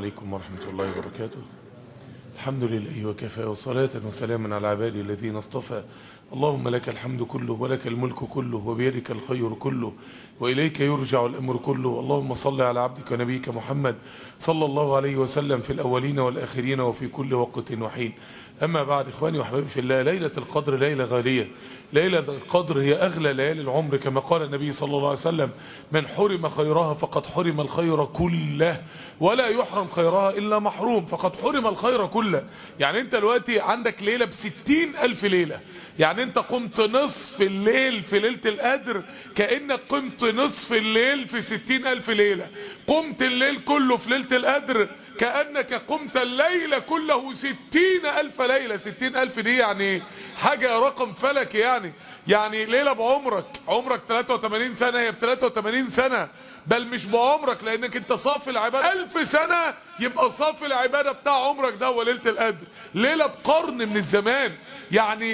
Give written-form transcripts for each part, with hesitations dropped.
عليكم ورحمة الله وبركاته. الحمد لله وكفى، وصلاة وسلاما على عبادي الذين اصطفى. اللهم لك الحمد كله ولك الملك كله وبيدك الخير كله وإليك يرجع الأمر كله. اللهم صل على عبدك ونبيك محمد صلى الله عليه وسلم في الأولين والآخرين وفي كل وقت وحين. أما بعد، إخواني وأحبابي في الله، ليلة القدر ليلة غالية. ليلة القدر هي أغلى ليالي العمر، كما قال النبي صلى الله عليه وسلم: من حرم خيرها فقد حرم الخير كله، ولا يحرم خيرها إلا محروم. فقد حرم الخير كله. يعني أنت دلوقتي عندك ليلة ب60,000 ليلة. يعني أنت قمت نصف الليل في ليلة القدر كأنك قمت نصف الليل في 60,000 ليلة. قمت الليل كله في ليلة القدر كأنك قمت الليل كله 60,000 ليلة. 60,000 دي يعني حاجة رقم فلكي. يعني ليلة بعمرك. عمرك 83 سنة، هي ب83 سنة، بل مش بعمرك، لأنك أنت صافي العبادة 1000 سنة، يبقى صافي العبادة بتاع عمرك ده هو ليلة القدر. ليلة بقرن من الزمان. يعني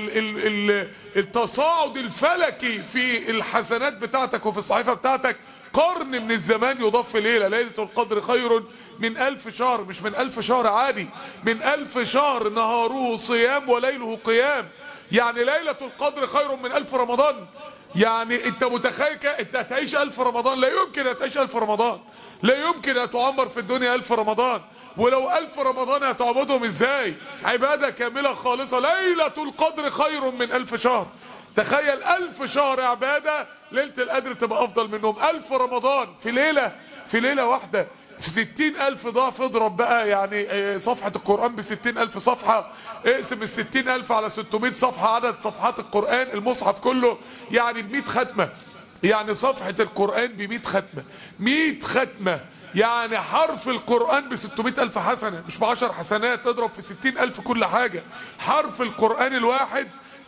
التصاعد الفلكي في الحسنات بتاعتك وفي الصحيفة بتاعتك قرن من الزمان يضاف في ليلة. ليلة القدر خير من 1000 شهر، مش من 1000 شهر عادي، من 1000 شهر نهاره صيام وليله قيام. يعني ليلة القدر خير من 1000 رمضان. يعني انت متخيل انت هتعيش 1000 رمضان؟ لا يمكن هتعيش 1000 رمضان، لا يمكن هتعمر في الدنيا 1000 رمضان. ولو 1000 رمضان هتعبدهم ازاي؟ عبادة كاملة خالصة. ليلة القدر خير من 1000 شهر. تخيل 1000 شهر عبادة، ليلة القدر تبقى افضل منهم. 1000 رمضان في ليلة واحدة، في 60,000 ضعف. اضرب بقى يعني صفحة القرآن ب60,000 صفحة، اقسم 60,000 على 600 صفحة، عدد صفحات القرآن المصحف كله يعني ب100 ختمة. يعني صفحة القرآن ب100 ختمة، 100 ختمة. يعني حرف القرآن ب600,000 حسنة، مش ب10 حسنات. اضرب في 60,000 كل حاجة. حرف القرآن الواحد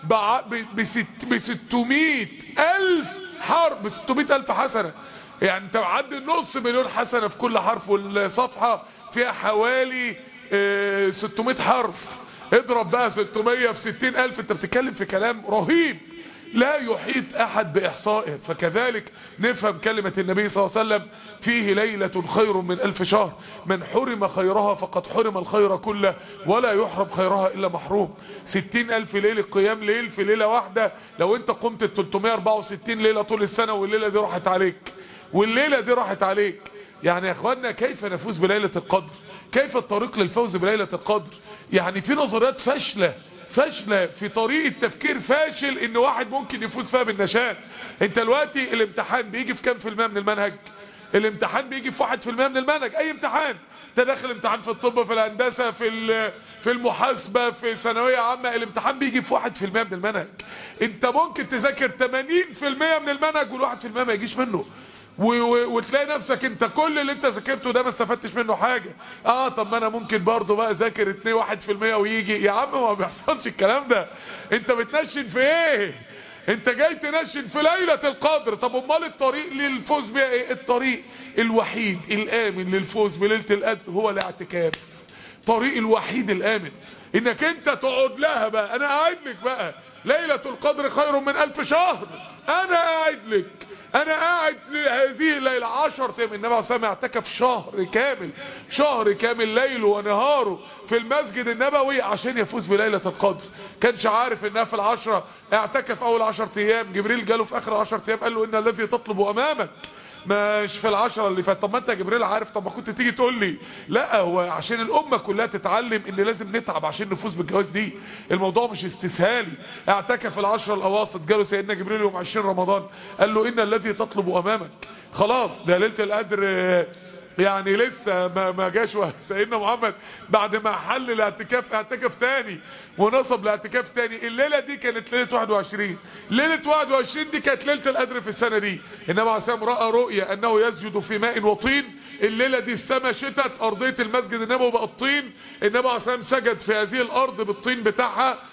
ب600,000 حرف، ب600,000 حسنة. يعني انت معدي نص مليون حسنة في كل حرف، والصفحة فيها حوالي 600 حرف. اضرب بقى 600 في 60,000، انت بتتكلم في كلام رهيب لا يحيط احد باحصائه. فكذلك نفهم كلمة النبي صلى الله عليه وسلم: فيه ليلة خير من 1000 شهر، من حرم خيرها فقد حرم الخير كله، ولا يحرم خيرها الا محروم. 60,000 ليلة قيام ليل في ليلة واحدة. لو انت قمت 364 ليلة طول السنة، والليلة دي راحت عليك. يعني يا اخوانا، كيف نفوز بليلة القدر؟ كيف الطريق للفوز بليلة القدر؟ يعني في نظريات فاشلة في طريقة تفكير فاشل ان واحد ممكن يفوز فيها بالنشاط. انت دلوقتي الامتحان بيجي في كام في المية من المنهج؟ الامتحان بيجي في 1% من المنهج. اي امتحان، انت داخل امتحان في الطب، في الهندسة، في المحاسبة، في ثانوية عامة، الامتحان بيجي في 1% من المنهج. انت ممكن تذاكر 80% من المنهج وال1% ما يجيش منه، وتلاقي نفسك انت كل اللي انت ذاكرته ده ما استفدتش منه حاجة. طب ما انا ممكن برضو بقى اذاكر 1% ويجي. يا عم ما بيحصلش الكلام ده. انت بتنشن في ايه؟ انت جاي تنشن في ليلة القدر. طب امال الطريق للفوز بيها ايه؟ الطريق الوحيد الامن للفوز بليلة القدر هو الاعتكاف. طريق الوحيد الامن انك انت تقعد لها بقى. انا قاعد لك بقى ليلة القدر خير من 1000 شهر. انا قاعد لهذه الليلة 10 ايام. النبي عليه الصلاة والسلام اعتكف شهر كامل ليله ونهاره في المسجد النبوي عشان يفوز بليلة القدر. كانش عارف انها في ال10. اعتكف اول 10 ايام، جبريل جاله في اخر 10 ايام قال له: ان الذي تطلب امامك، مش في ال10 اللي فات. طب ما انت يا جبريل عارف، طب ما كنت تيجي تقول لي. لا، هو عشان الامه كلها تتعلم ان لازم نتعب عشان نفوز بالجواز دي. الموضوع مش استسهالي. اعتكف ال10 الاواسط، جاله سيدنا جبريل يوم 20 رمضان قال له: ان الذي تطلب امامك. خلاص ده ليله القدر يعني لسه ما جاش. سيدنا محمد بعد ما حل الاعتكاف اعتكف تاني ونصب الاعتكاف تاني. الليله دي كانت ليله 21. ليله 21 دي كانت ليله القدر في السنه دي. النبي عليه الصلاه والسلام راى رؤيا انه يسجد في ماء وطين. الليله دي السماء شتت، ارضيه المسجد النبوي بقت طين. النبي عليه الصلاه والسلام سجد في هذه الارض بالطين بتاعها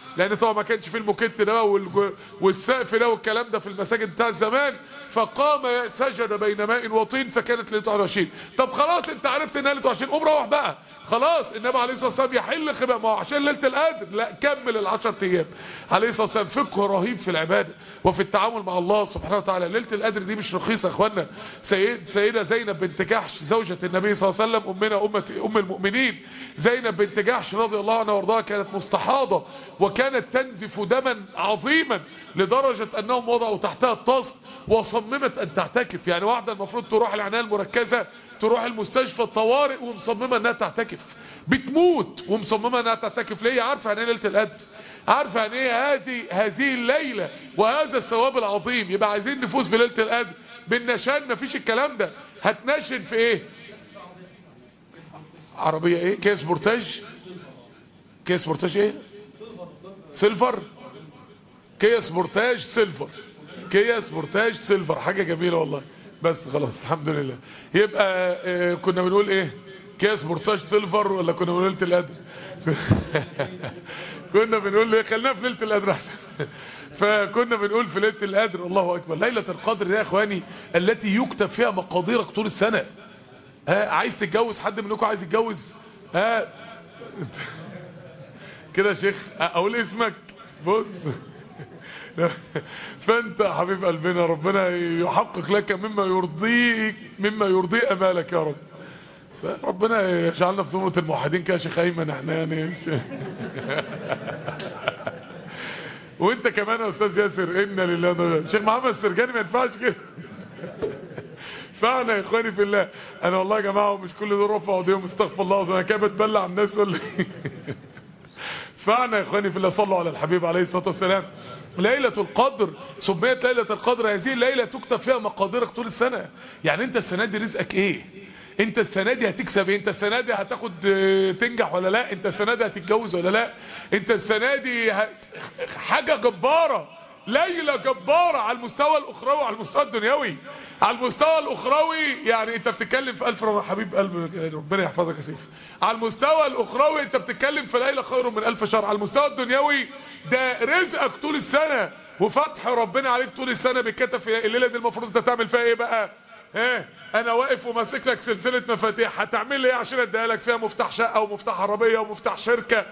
لان طبعا ما كانش في الموكيت ده والسقف ده والكلام ده في المساجد بتاع زمان. فقام سجد بين ماء وطين فكانت ليلته 21. طب خلاص انت عرفت انها ليلته 20، قوم روح بقى خلاص. النبي عليه الصلاه والسلام يحل خباء، ما هو عشان ليله القدر، لا كمل ال10 ايام. عليه الصلاه والسلام فقه رهيب في العباده وفي التعامل مع الله سبحانه وتعالى. ليله القدر دي مش رخيصه يا اخوانا. سيده زينب بنت جحش زوجة النبي صلى الله عليه وسلم، امنا ام المؤمنين زينب بنت جحش رضي الله عنها وارضاها، كانت مستحاضه وكانت تنزف دما عظيما لدرجه انهم وضعوا تحتها الطاس وصممت ان تعتكف. يعني واحده المفروض تروح العنايه المركزه، تروح المستشفى الطوارئ ومصممه انها تعتكف، بتموت ومصممه انها تعتكف. ليه؟ عارفه يعني ايه ليله القدر، عارفه يعني ايه هذه الليله وهذا الثواب العظيم. يبقى عايزين نفوز بليله القدر بالنشان. مفيش الكلام ده. هتنشن في ايه؟ عربيه ايه؟ كيس بورتاج. كيس بورتاج ايه؟ سيلفر. كيس بورتاج سيلفر. كيس بورتاج سيلفر، حاجه جميله والله. بس خلاص الحمد لله. يبقى كنا بنقول ايه؟ كيس بورتاج سيلفر ولا كنا بنقول ليله القدر؟ كنا بنقول ايه؟ خلينا في ليله القدر احسن. فكنا بنقول في ليله القدر الله اكبر. ليله القدر دي يا اخواني التي يكتب فيها مقاديرك طول السنه. عايز تتجوز؟ حد منكم عايز يتجوز؟ كده يا شيخ اقول اسمك؟ بص. فانت حبيب قلبنا ربنا يحقق لك مما يرضي امالك يا رب. ربنا يجعلنا في زمرة الموحدين كده يا شيخ ايمن. احنا يعني وانت كمان يا استاذ ياسر. انا لله ونعم. شيخ محمد السرجاني ما ينفعش كده. فانا يا اخواني في الله، انا والله يا جماعه ومش كل دول رفعوا ايديهم استغفر الله، انا كده بتبلع الناس ولا ايه؟ فانا يا اخواني في الله صلوا على الحبيب عليه الصلاه والسلام. ليله القدر سميت ليله القدر، هذه الليله تكتب فيها مقاديرك طول السنه. يعني انت السنه دي رزقك ايه؟ انت السنه دي هتكسب ايه؟ انت السنه دي هتاخد تنجح ولا لا؟ انت السنه دي هتتجوز ولا لا؟ انت السنه دي حاجه جباره، ليله جباره على المستوى الاخروي وعلى المستوى الدنيوي. على المستوى الاخروي يعني انت بتتكلم في 1000 حبيب قلب ربنا يحفظك يا سيف. على المستوى الاخروي انت بتتكلم في ليله خير من 1000 شهر. على المستوى الدنيوي ده رزقك طول السنه وفتح ربنا عليك طول السنه بيتكتب في الليله دي. المفروض انت تعمل فيها ايه بقى؟ انا واقف وماسك لك سلسله مفاتيح، هتعمل لي ايه عشان اديها لك؟ فيها مفتاح شقه ومفتاح عربيه ومفتاح شركه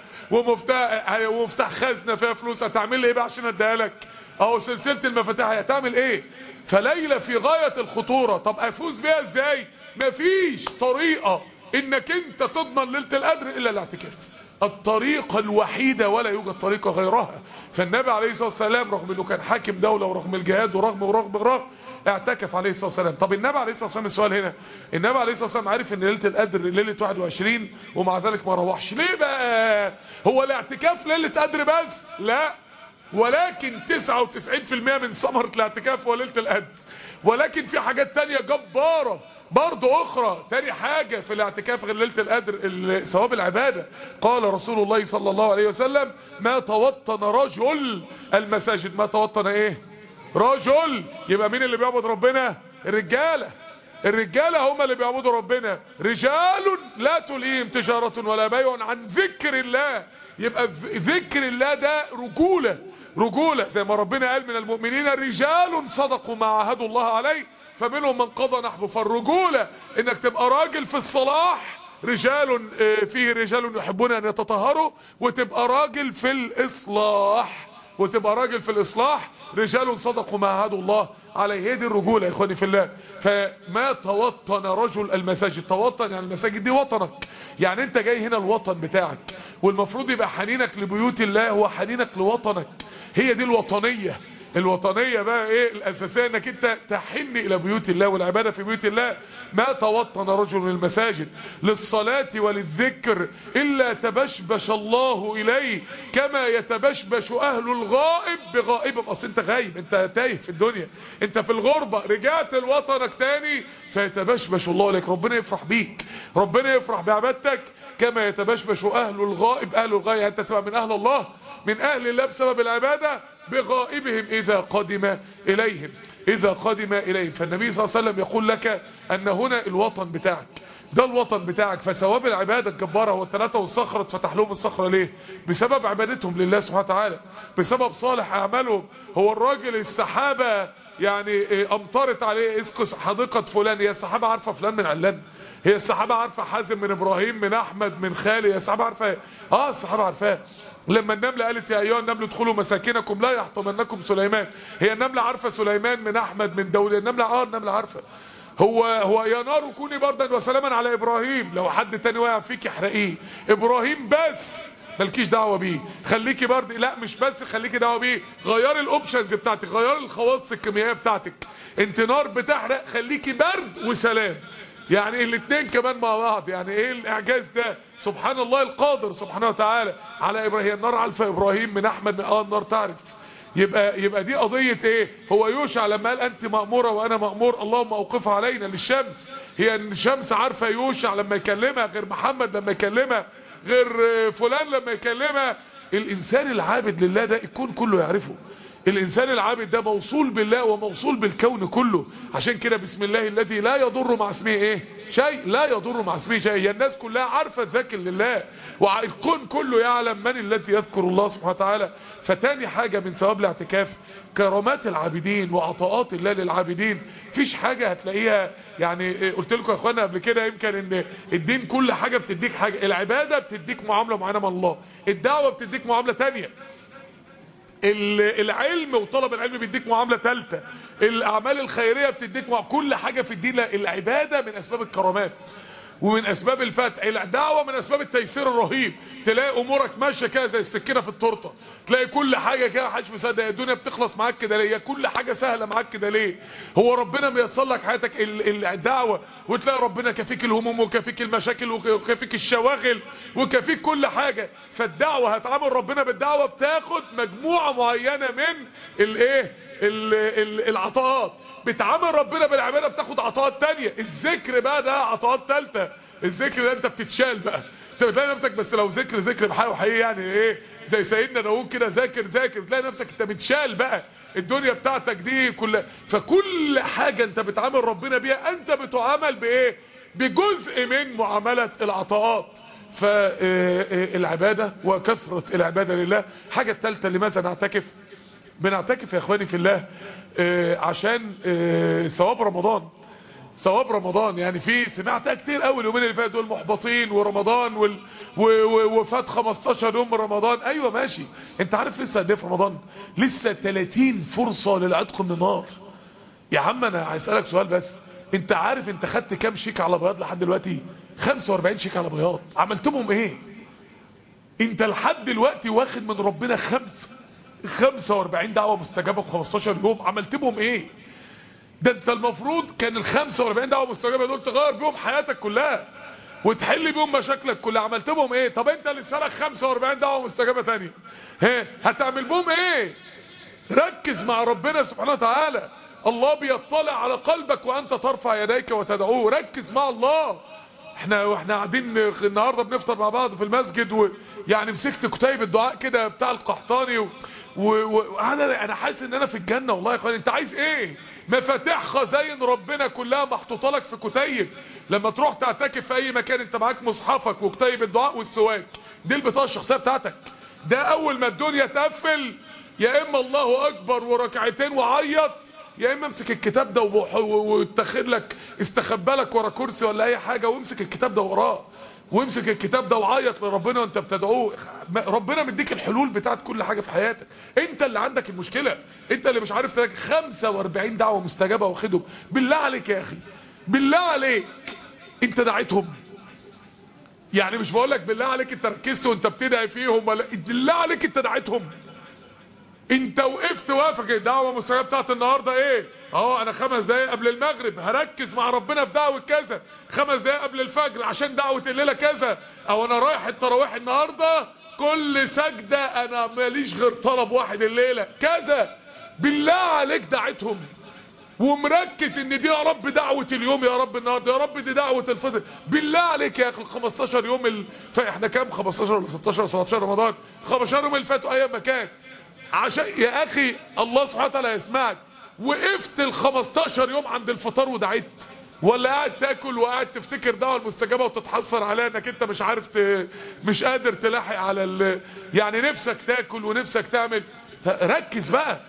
ومفتاح خزنه فيها فلوس. هتعمل لي ايه بقى عشان اديها لك؟ اهو سلسله المفاتيح. هتعمل ايه؟ فليله في غايه الخطوره. طب افوز بيها ازاي؟ مفيش طريقه انك انت تضمن ليله القدر الا الاعتكاف. الطريقة الوحيدة ولا يوجد طريقة غيرها. فالنبي عليه الصلاة والسلام رغم انه كان حاكم دولة ورغم الجهاد ورغم اعتكف عليه الصلاة والسلام. طب النبي عليه الصلاة والسلام السؤال هنا، النبي عليه الصلاة والسلام عارف ان ليلة القدر ليلة 21 ومع ذلك ما روحش ليه بقى؟ هو الاعتكاف ليلة قدر بس؟ لا، ولكن 99% من ثمرة الاعتكاف هو ليلة القدر. ولكن في حاجات تانية جبارة برضو اخرى. تاني حاجة في الاعتكاف غير ليلة القدر ثواب العبادة. قال رسول الله صلى الله عليه وسلم ما توطن رجل المساجد. ما توطن ايه؟ رجل. يبقى مين اللي بيعبد ربنا؟ الرجالة. الرجالة هم اللي بيعبدوا ربنا. رجال لا تلهيهم تجارة ولا بيع عن ذكر الله. يبقى ذكر الله ده رجولة زي ما ربنا قال من المؤمنين رجال صدقوا ما عاهدوا الله عليه فمنهم من قضى نحبه. فالرجولة انك تبقى راجل في الصلاح، رجال فيه رجال يحبون ان يتطهروا، وتبقى راجل في الإصلاح رجال صدقوا ما عاهدوا الله عليه. هي دي الرجولة يا اخواني في الله. فما توطن رجل المساجد. توطن يعني المساجد دي وطنك، يعني انت جاي هنا الوطن بتاعك، والمفروض يبقى حنينك لبيوت الله هو حنينك لوطنك. هي دي الوطنية. الوطنية بقى ايه الاساسية؟ انك انت تحن الى بيوت الله والعبادة في بيوت الله. ما توطن رجل من المساجد للصلاة وللذكر الا تبشبش الله اليه كما يتبشبش اهل الغائب بغائبهم. اصل انت غايب، انت تايه في الدنيا، انت في الغربة، رجعت لوطنك تاني فيتبشبش الله اليك. ربنا يفرح بيك، ربنا يفرح بعبادتك كما يتبشبش اهل الغائب. اهل الغائب انت تبقى من اهل الله، من اهل الله بسبب العبادة. بغائبهم إذا قدم إليهم. فالنبي صلى الله عليه وسلم يقول لك أن هنا الوطن بتاعك، ده الوطن بتاعك. فثواب العبادة الجبارة هو الثلاثة والصخرة اتفتح لهم الصخرة ليه؟ بسبب عبادتهم لله سبحانه وتعالى، بسبب صالح أعمالهم. هو الراجل السحابة يعني أمطرت عليه اسكس حديقة فلان، هي السحابة عارفة فلان من علان؟ هي السحابة عارفة حازم من إبراهيم من أحمد من خالي؟ هي السحابة عارفة؟ السحابة عارفاه. لما النملة قالت يا أيها النمل ادخلوا مساكنكم لا يحطمنكم سليمان، هي النملة عارفة سليمان من أحمد من داود؟ النملة النملة عارفة. هو يا نار كوني بردا وسلاما على إبراهيم، لو حد تاني واقع فيك احرقيه. إبراهيم بس مالكيش دعوة بيه، خليكي برد. لا مش بس خليكي دعوة بيه، غيري الاوبشنز بتاعتك، غيري الخواص الكيميائية بتاعتك. انت نار بتحرق، خليكي برد وسلام. يعني الاثنين كمان مع بعض. يعني ايه الاعجاز ده؟ سبحان الله القادر سبحانه وتعالى على ابراهيم. النار عارفه ابراهيم من احمد النار تعرف. يبقى دي قضيه ايه؟ هو يوشع لما قال انت ماموره وانا مامور اللهم اوقفها علينا للشمس، هي الشمس عارفه يوشع لما يكلمها غير محمد لما يكلمها غير فلان لما يكلمها. الانسان العابد لله ده الكون كله يعرفه. الانسان العابد ده موصول بالله وموصول بالكون كله. عشان كده بسم الله الذي لا يضر مع اسمه ايه شيء، لا يضر مع اسمه شيء. هي الناس كلها عارفه الذكر لله، والكون كله يعلم من الذي يذكر الله سبحانه وتعالى. فتاني حاجه من ثواب الاعتكاف كرامات العابدين وعطاءات الله للعابدين. مفيش حاجه هتلاقيها. يعني قلت لكم يا اخوانا قبل كده يمكن ان الدين كل حاجه بتديك حاجه. العباده بتديك معامله معينه من الله، الدعوه بتديك معامله تانية، العلم وطلب العلم بيديك معامله ثالثه، الاعمال الخيريه بتديك كل حاجه في الدين. العباده من اسباب الكرامات ومن اسباب الفتح، الدعوه من اسباب التيسير الرهيب. تلاقي امورك ماشيه كده زي السكينه في التورته، تلاقي كل حاجه كده محدش مصدق الدنيا بتخلص معاك كده ليه؟ كل حاجه سهله معاك كده ليه؟ هو ربنا ميسر لك حياتك الدعوه، وتلاقي ربنا كافيك الهموم وكافيك المشاكل وكافيك الشواغل وكافيك كل حاجه. فالدعوه هتعامل ربنا بالدعوه بتاخد مجموعه معينه من العطاءات. بتعامل ربنا بالعباده بتاخد عطاءات تانية. الذكر بقى ده عطاءات ثالثه. الذكر ده انت بتتشال بقى، انت بتلاقي نفسك بس لو ذكر بحاله حقيقي. يعني ايه؟ زي سيدنا داوود كده ذاكر تلاقي نفسك انت بتشال بقى الدنيا بتاعتك دي كلها. فكل حاجه انت بتعامل ربنا بيها انت بتعامل بايه؟ بجزء من معامله العطاءات. فالعباده وكثره العباده لله. حاجه الثالثه لماذا نعتكف؟ بنعتكف يا اخواني في الله عشان ثواب رمضان. ثواب رمضان يعني في سمعتها كتير قوي اليومين اللي فاتوا دول محبطين ورمضان وفات 15 يوم من رمضان. ايوه ماشي، انت عارف لسه قد ايه في رمضان؟ لسه 30 فرصه للعتق من النار. يا عم انا هسالك سؤال بس، انت عارف انت خدت كام شيك على بياض لحد دلوقتي؟ 45 شيك على بياض. عملت بهم ايه؟ انت لحد دلوقتي واخد من ربنا 45 دعوه مستجابه في 15 يوم. عملت بهم ايه؟ ده انت المفروض كان ال 45 دعوه مستجابه دول تغير بيهم حياتك كلها وتحل بيهم مشاكلك كلها. عملت بهم ايه؟ طب انت لسه لك 45 دعوه مستجابه تانية، هتعمل بهم ايه؟ ركز مع ربنا سبحانه وتعالى. الله بيطلع على قلبك وانت ترفع يديك وتدعوه. ركز مع الله. احنا قاعدين النهارده بنفطر مع بعض في المسجد، ويعني مسكت كتيب الدعاء كده بتاع القحطاني وانا حاسس ان انا في الجنه. والله يا اخوان انت عايز ايه؟ مفاتيح خزاين ربنا كلها محطوطه لك في كتيب. لما تروح تعتكف في اي مكان انت معاك مصحفك وكتيب الدعاء والسواك، دي البطاقه الشخصيه بتاعتك. ده اول ما الدنيا تقفل يا اما الله اكبر وركعتين وعيط، يا اما امسك الكتاب ده واتخذ لك استخبى لك ورا كرسي ولا اي حاجه وامسك الكتاب ده وراه، وامسك الكتاب ده وعيط لربنا وانت بتدعوه. ربنا مديك الحلول بتاعت كل حاجه في حياتك. انت اللي عندك المشكله، انت اللي مش عارف تلاقي 45 دعوه مستجابه واخدهم. بالله عليك يا اخي، بالله عليك انت دعيتهم؟ يعني مش بقول لك بالله عليك انت ركزت وانت بتدعي فيهم، ولا بالله عليك انت دعيتهم؟ انت وقفت وقفك الدعوه المستجابه بتاعت النهارده ايه؟ انا 5 دقايق قبل المغرب هركز مع ربنا في دعوه كذا، 5 دقايق قبل الفجر عشان دعوه الليله كذا، او انا رايح التراويح النهارده كل سجده انا ماليش غير طلب واحد الليله كذا. بالله عليك دعيتهم ومركز ان دي يا رب دعوه اليوم، يا رب النهارده، يا رب دي دعوه الفطر. بالله عليك يا اخي ال 15 يوم احنا كام؟ 15 ولا 16 ولا 17 رمضان؟ 15 يوم اللي فاتوا ايام ما كان عشان يا اخي الله سبحانه وتعالى يسمعك. وقفت ال15 يوم عند الفطار ودعيت، ولا قاعد تاكل وقاعد تفتكر دعوة المستجابة وتتحسر عليها انك انت مش عارف مش قادر تلاحق على يعني نفسك تاكل ونفسك تعمل. ركز بقى،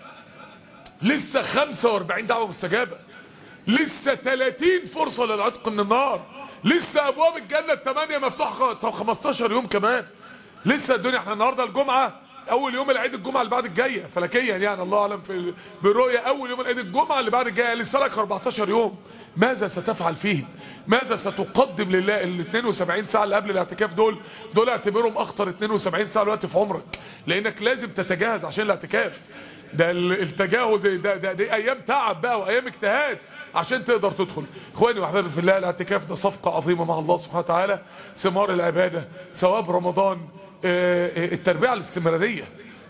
لسه 45 دعوة مستجابة، لسه 30 فرصة للعتق من النار، لسه ابواب الجنة 8 مفتوحة. طب 15 يوم كمان لسه الدنيا. احنا النهارده الجمعة، اول يوم العيد الجمعة اللي بعد الجاية فلكيا يعني الله اعلم بالرؤية، اول يوم العيد الجمعة اللي بعد الجاية، لسه لك 14 يوم. ماذا ستفعل فيه؟ ماذا ستقدم لله؟ ال 72 ساعة اللي قبل الاعتكاف دول اعتبرهم اخطر 72 ساعة الوقت في عمرك، لانك لازم تتجهز عشان الاعتكاف. ده التجاوز ده دي ايام تعب بقى وايام اجتهاد عشان تقدر تدخل. اخواني واحبابي في الله، الاعتكاف ده صفقة عظيمة مع الله سبحانه وتعالى، ثمار العبادة، ثواب رمضان، التربية على الاستمرارية.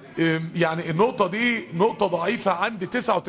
يعني النقطة دي نقطة ضعيفة عند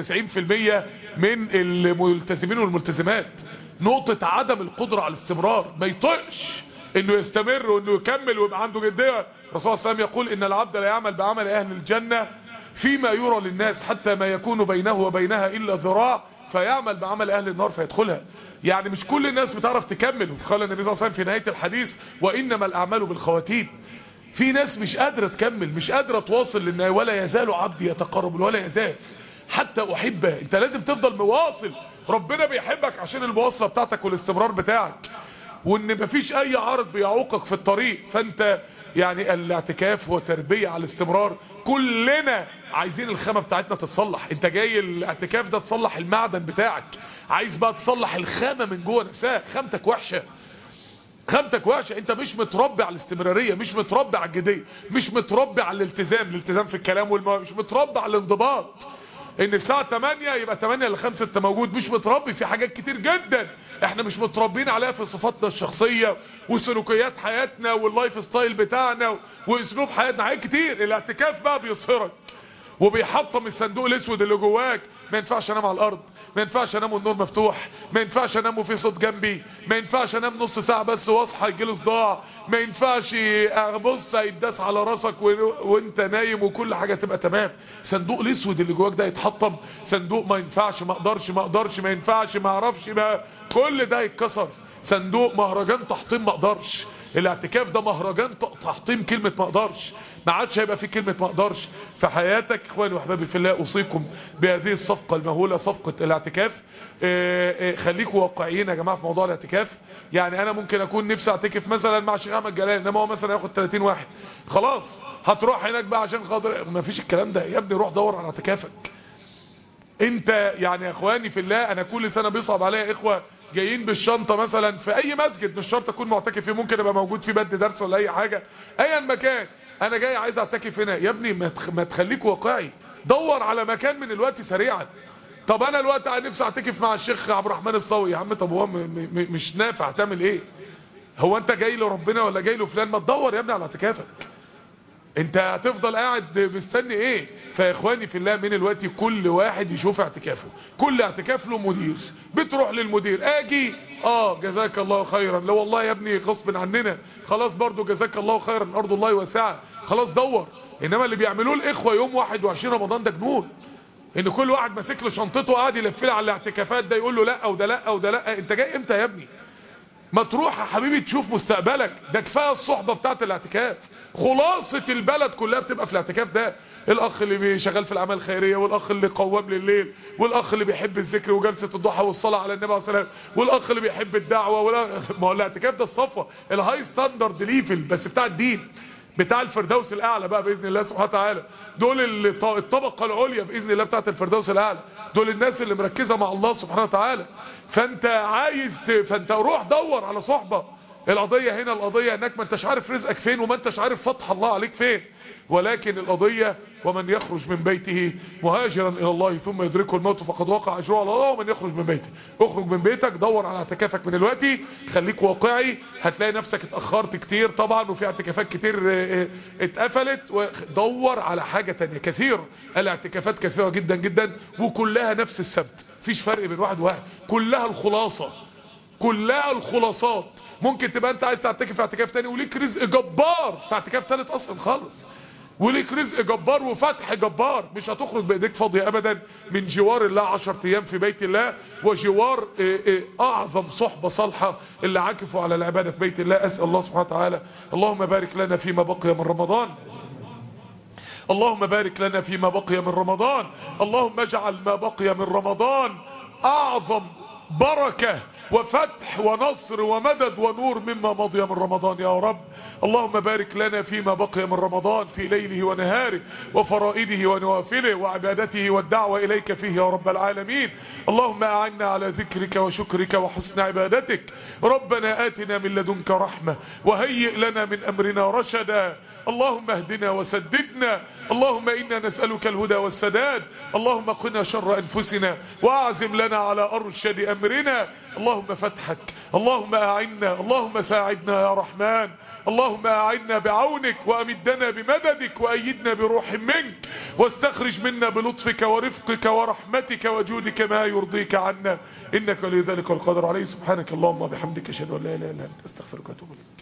99% من الملتزمين والملتزمات، نقطة عدم القدرة على الاستمرار. ما يطقش انه يستمر وانه يكمل ويبقى عنده جدية. الرسول صلى الله عليه وسلم يقول ان العبد لا يعمل بعمل اهل الجنة فيما يرى للناس حتى ما يكون بينه وبينها الا ذراع فيعمل بعمل اهل النار فيدخلها. يعني مش كل الناس بتعرف تكمل. قال النبي صلى الله عليه وسلم في نهاية الحديث وانما الاعمال بالخواتيم. في ناس مش قادرة تكمل، مش قادرة تواصل، لأن ولا يزال عبدي يتقرب ولا يزال حتى أحبه. أنت لازم تفضل مواصل، ربنا بيحبك عشان المواصلة بتاعتك والاستمرار بتاعك، وإن مفيش أي عارض بيعوقك في الطريق. فأنت يعني الاعتكاف هو تربية على الاستمرار. كلنا عايزين الخامة بتاعتنا تتصلح. أنت جاي الاعتكاف ده تصلح المعدن بتاعك، عايز بقى تصلح الخامة من جوه نفسها. خامتك وحشة، خامتك وحشه. انت مش متربي على الاستمراريه، مش متربي على الجديه، مش متربي على الالتزام في الكلام مش متربي على الانضباط. ان الساعه 8 يبقى 8 ل 5 انت موجود. مش متربي في حاجات كتير جدا احنا مش متربيين عليها في صفاتنا الشخصيه وسلوكيات حياتنا واللايف ستايل بتاعنا واسلوب حياتنا. حاجات كتير الاعتكاف بقى بيصهرك وبيحطم الصندوق الاسود اللي جواك. ما ينفعش انام على الارض، ما ينفعش انام والنور مفتوح، ما ينفعش انام وفي صوت جنبي، ما ينفعش انام نص ساعه بس واصحى يجيلي صداع، ما ينفعش ابص يتداس على راسك وانت نايم وكل حاجه تبقى تمام. صندوق الاسود اللي جواك ده يتحطم. صندوق ما ينفعش، ما اقدرش، ما ينفعش، ما اعرفش، ما كل ده يتكسر. صندوق مهرجان تحطيم ما اقدرش. الاعتكاف ده مهرجان تحطيم كلمة ما اقدرش. ما عادش هيبقى في كلمة ما اقدرش في حياتك. اخواني واحبابي في الله، اوصيكم بهذه الصفقة المهولة، صفقة الاعتكاف. خليكم واقعيين يا جماعة في موضوع الاعتكاف. يعني انا ممكن اكون نفسي اعتكف مثلا مع شيخ احمد جلال، انما هو مثلا ياخد 30 واحد، خلاص هتروح هناك بقى عشان خاطر. ما فيش الكلام ده يا ابني، روح دور على اعتكافك انت. يعني يا اخواني في الله، انا كل سنة بيصعب عليا اخوة جايين بالشنطة مثلا في اي مسجد، مش شرط اكون معتكف فيه، ممكن ابقى موجود في بدي درس ولا اي حاجة، ايا مكان انا جاي عايز اعتكف هنا. يا ابني ما تخليك واقعي، دور على مكان من الوقت سريعا. طب انا الوقت نفسي اعتكف مع الشيخ عبد الرحمن الصاوي. يا عم طب هو مش نافع، تعمل ايه؟ هو انت جاي لربنا ولا جاي له فلان؟ ما تدور يا ابني على اعتكافك. انت هتفضل قاعد مستني ايه؟ فيا اخواني في الله، من الوقت كل واحد يشوف اعتكافه. كل اعتكاف له مدير، بتروح للمدير. اجي جزاك الله خيرا، لو والله يا ابني غصب عننا، خلاص برضو جزاك الله خيرا، ارض الله واسعه، خلاص دور. انما اللي بيعملوه الاخوه يوم 21 رمضان ده جنون، ان كل واحد ماسك له شنطته قاعد يلف على الاعتكافات، ده يقول له لا وده لا وده لا. انت جاي امتى يا ابني؟ ما تروح يا حبيبي تشوف مستقبلك. ده كفايه الصحبه بتاعت الاعتكاف. خلاصه البلد كلها بتبقى في الاعتكاف ده. الاخ اللي شغال في الاعمال الخيريه، والاخ اللي قوام لليل، والاخ اللي بيحب الذكر وجلسه الضحى والصلاه على النبي عليه الصلاه والسلام، والاخ اللي بيحب الدعوه ما هو الاعتكاف ده الصفوه، الهاي ستاندرد ليفل بس بتاع الدين، بتاع الفردوس الاعلى بقى باذن الله سبحانه وتعالى. دول الطبقه العليا باذن الله بتاعت الفردوس الاعلى، دول الناس اللي مركزه مع الله سبحانه وتعالى. فانت فانت روح دور على صحبه. القضيه هنا، القضيه انك ما انتش عارف رزقك فين وما انتش عارف فتح الله عليك فين، ولكن القضيه ومن يخرج من بيته مهاجرا الى الله ثم يدركه الموت فقد وقع اجره على الله. ومن يخرج من بيته، اخرج من بيتك، دور على اعتكافك من دلوقتي. خليك واقعي، هتلاقي نفسك اتاخرت كتير طبعا، وفي اعتكافات كتير اتقفلت. ودور على حاجه تانية كثيره. الاعتكافات كثيره جدا جدا، وكلها نفس السبت، مفيش فرق بين واحد وواحد، كلها الخلاصه، كلها الخلاصات. ممكن تبقى انت عايز تعتكف في اعتكاف تاني وليك رزق جبار في اعتكاف تالت اصلا خالص، وليك رزق جبار وفتح جبار. مش هتخرج بايديك فاضيه ابدا من جوار الله 10 ايام في بيت الله، وجوار اعظم صحبه صالحه اللي عاكفوا على العباده في بيت الله. اسال الله سبحانه وتعالى اللهم بارك لنا فيما بقي من رمضان، اللهم بارك لنا فيما بقي من رمضان، اللهم اجعل ما بقي من رمضان اعظم بركة وفتح ونصر ومدد ونور مما مضي من رمضان يا رب. اللهم بارك لنا فيما بقي من رمضان في ليله ونهاره وفرائده ونوافله وعبادته والدعوة إليك فيه يا رب العالمين. اللهم أعنا على ذكرك وشكرك وحسن عبادتك. ربنا آتنا من لدنك رحمة وهيئ لنا من أمرنا رشدا. اللهم اهدنا وسددنا. اللهم إنا نسألك الهدى والسداد. اللهم قنا شر أنفسنا وأعزم لنا على أرشد أمرنا. اللهم فتحك، اللهم أعنا، اللهم ساعدنا يا رحمن. اللهم أعنا بعونك وأمدنا بمددك وأيدنا بروح منك، واستخرج منا بلطفك ورفقك ورحمتك وجودك ما يرضيك عنا، إنك لذلك القدر عليه. سبحانك اللهم وبحمدك أشهد أن لا إله إلا أنت أستغفرك وأتوب إليك.